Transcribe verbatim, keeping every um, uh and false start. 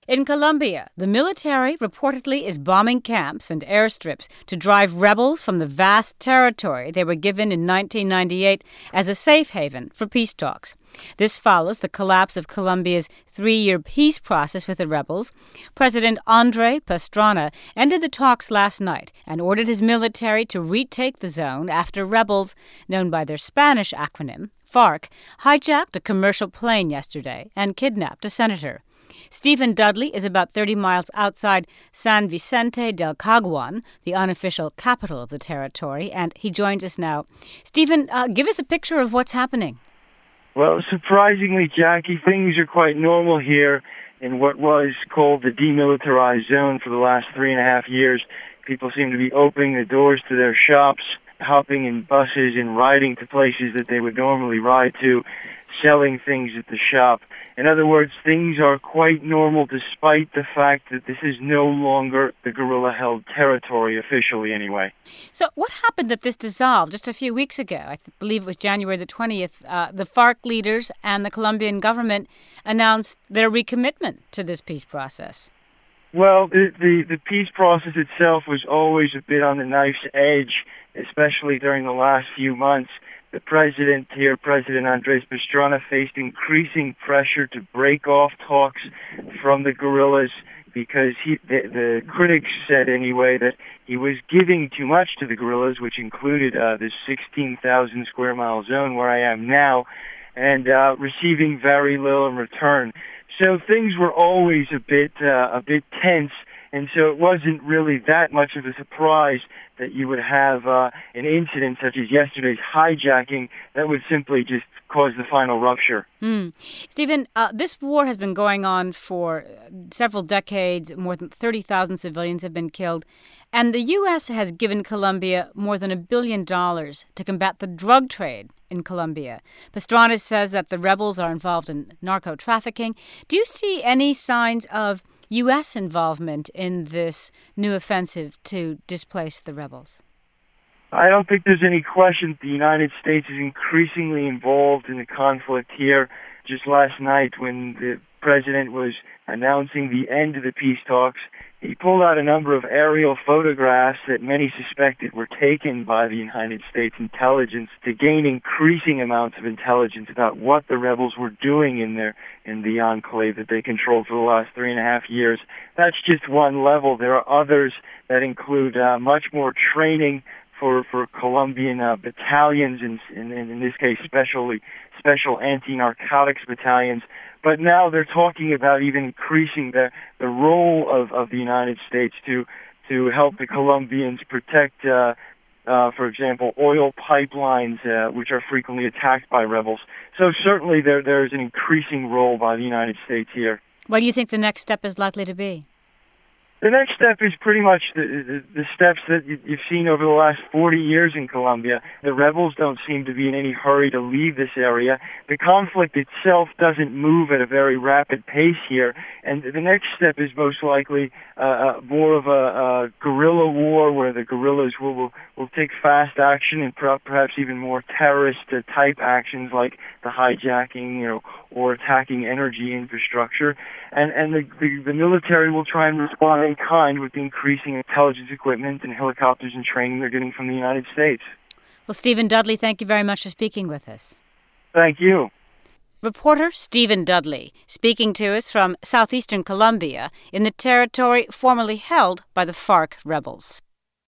In Colombia, the military reportedly is bombing camps and airstrips to drive rebels from the vast territory they were given in nineteen ninety-eight as a safe haven for peace talks. This follows the collapse of Colombia's three-year peace process with the rebels. President Andrés Pastrana ended the talks last night and ordered his military to retake the zone after rebels, known by their Spanish acronym, FARC, hijacked a commercial plane yesterday and kidnapped a senator. Stephen Dudley is about thirty miles outside San Vicente del Caguan, the unofficial capital of the territory, and he joins us now. Stephen, uh, give us a picture of what's happening. Well, surprisingly, Jackie, things are quite normal here in what was called the demilitarized zone for the last three and a half years. People seem to be opening the doors to their shops, hopping in buses and riding to places that they would normally ride to, selling things at the shop. In other words, things are quite normal despite the fact that this is no longer the guerrilla-held territory, officially anyway. So what happened that this dissolved just a few weeks ago? I th- believe it was January the twentieth. Uh, the FARC leaders and the Colombian government announced their recommitment to this peace process. Well, the, the, the peace process itself was always a bit on the knife's edge, especially during the last few months. The president here, President Andrés Pastrana, faced increasing pressure to break off talks from the guerrillas because he, the, the critics said anyway that he was giving too much to the guerrillas, which included uh, this sixteen thousand square mile zone where I am now, and uh, receiving very little in return. So things were always a bit uh, a bit tense, and so it wasn't really that much of a surprise that you would have uh, an incident such as yesterday's hijacking that would simply just cause the final rupture. Mm. Stephen, uh, this war has been going on for several decades. More than thirty thousand civilians have been killed. And the U S has given Colombia more than a billion dollars to combat the drug trade in Colombia. Pastrana says that the rebels are involved in narco-trafficking. Do you see any signs of U S involvement in this new offensive to displace the rebels? I don't think there's any question that the United States is increasingly involved in the conflict here. Just last night, when the president was announcing the end of the peace talks, he pulled out a number of aerial photographs that many suspected were taken by the United States intelligence to gain increasing amounts of intelligence about what the rebels were doing in their in the enclave that they controlled for the last three and a half years. That's just one level. There are others that include uh, much more training for for Colombian uh, battalions, and in, in, in this case, specially special anti-narcotics battalions. But now they're talking about even increasing the the role of, of the United States to to help the Colombians protect, uh, uh, for example, oil pipelines, uh, which are frequently attacked by rebels. So certainly there there is an increasing role by the United States here. What do you think the next step is likely to be? The next step is pretty much the, the, the steps that you've seen over the last forty years in Colombia. The rebels don't seem to be in any hurry to leave this area. The conflict itself doesn't move at a very rapid pace here. And the next step is most likely uh, more of a, a guerrilla war where the guerrillas will, will, will take fast action and per- perhaps even more terrorist-type actions like the hijacking, you know, or attacking energy infrastructure. And, and the, the, the military will try and respond in kind with the increasing intelligence equipment and helicopters and training they're getting from the United States. Well, Stephen Dudley, thank you very much for speaking with us. Thank you. Reporter Stephen Dudley speaking to us from southeastern Colombia in the territory formerly held by the FARC rebels.